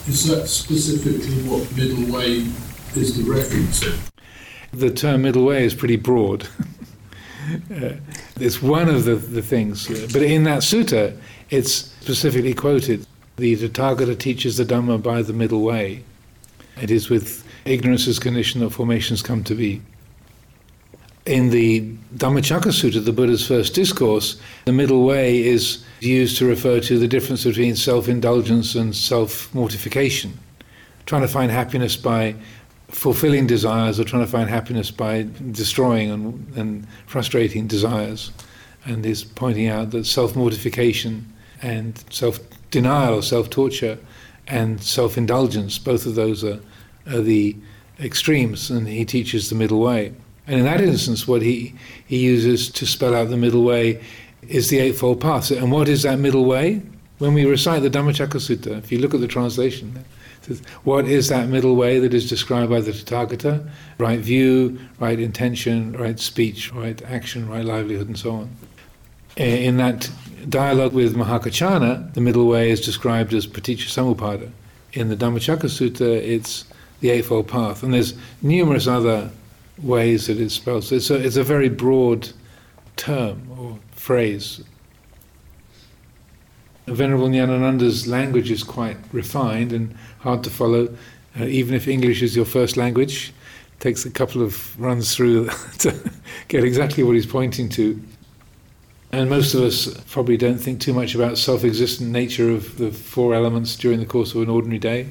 Is that specifically what middle way is the reference to? The term middle way is pretty broad. It's one of the things. But in that sutta, it's specifically quoted. The Tathagata teaches the Dhamma by the middle way. It is with ignorance as condition that formations come to be. In the Dhammacakka Sutta, the Buddha's first discourse, the middle way is used to refer to the difference between self-indulgence and self-mortification. Trying to find happiness by fulfilling desires or trying to find happiness by destroying and frustrating desires. And is pointing out that self-mortification and self-denial or self-torture and self-indulgence, both of those are the extremes, and he teaches the middle way. And in that instance, what he uses to spell out the middle way is the Eightfold Path. And what is that middle way? When we recite the Dhammacakka Sutta, if you look at the translation, it says, what is that middle way that is described by the Tathagata? Right view, right intention, right speech, right action, right livelihood, and so on. In that dialogue with Mahakachana, the middle way is described as Paticca Samuppada. In the Dhammacakka Sutta, it's the Eightfold Path. And there's numerous other ways that it's spelled. So it's a very broad term or phrase. Venerable Nyanananda's language is quite refined and hard to follow. Even if English is your first language, it takes a couple of runs through to get exactly what he's pointing to. And most of us probably don't think too much about self-existent nature of the four elements during the course of an ordinary day.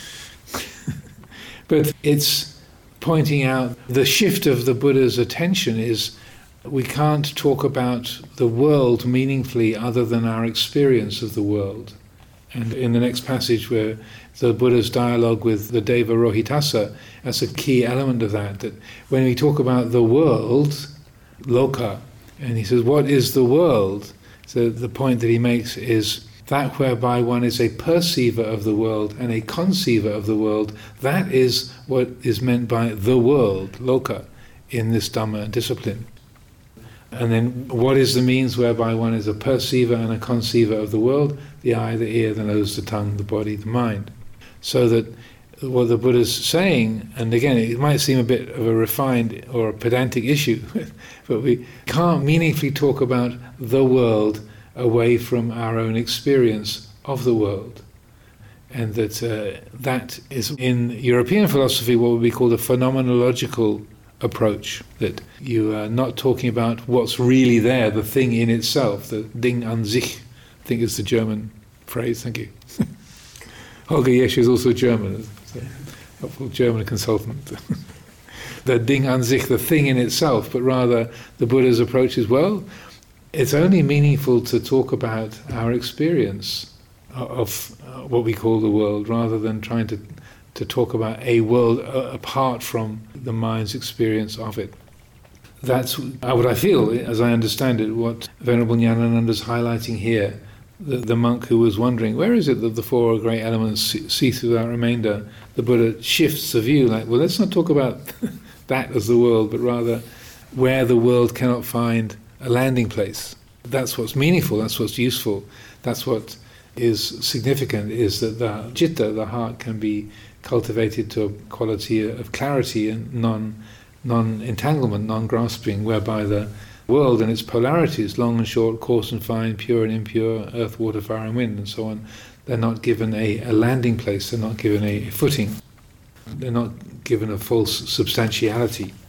But it's pointing out the shift of the Buddha's attention is we can't talk about the world meaningfully other than our experience of the world. And in the next passage where the Buddha's dialogue with the Deva Rohitassa, that's a key element of that when we talk about the world, loka, and he says, what is the world? So the point that he makes is that whereby one is a perceiver of the world and a conceiver of the world, that is what is meant by the world, loka, in this Dhamma discipline. And then what is the means whereby one is a perceiver and a conceiver of the world? The eye, the ear, the nose, the tongue, the body, the mind. So that what the Buddha's saying, and again it might seem a bit of a refined or a pedantic issue, but we can't meaningfully talk about the world away from our own experience of the world. And that is in European philosophy what would be called a phenomenological approach, that you are not talking about what's really there, the thing in itself, the Ding an sich, I think is the German phrase, thank you. Holger Jesch is also German, so helpful German consultant. The Ding an sich, the thing in itself, but rather the Buddha's approach is, well, it's only meaningful to talk about our experience of what we call the world, rather than trying to talk about a world apart from the mind's experience of it. That's what I feel, as I understand it, what Venerable Nyanananda is highlighting here. The monk who was wondering, where is it that the four great elements cease without remainder? The Buddha shifts the view, like, well, let's not talk about that as the world, but rather where the world cannot find a landing place. That's what's meaningful, that's what's useful, that's what is significant, is that the citta, the heart, can be cultivated to a quality of clarity and non-entanglement, non-grasping, whereby the world and its polarities, long and short, coarse and fine, pure and impure, earth, water, fire and wind, and so on, they're not given a landing place, they're not given a footing, they're not given a false substantiality.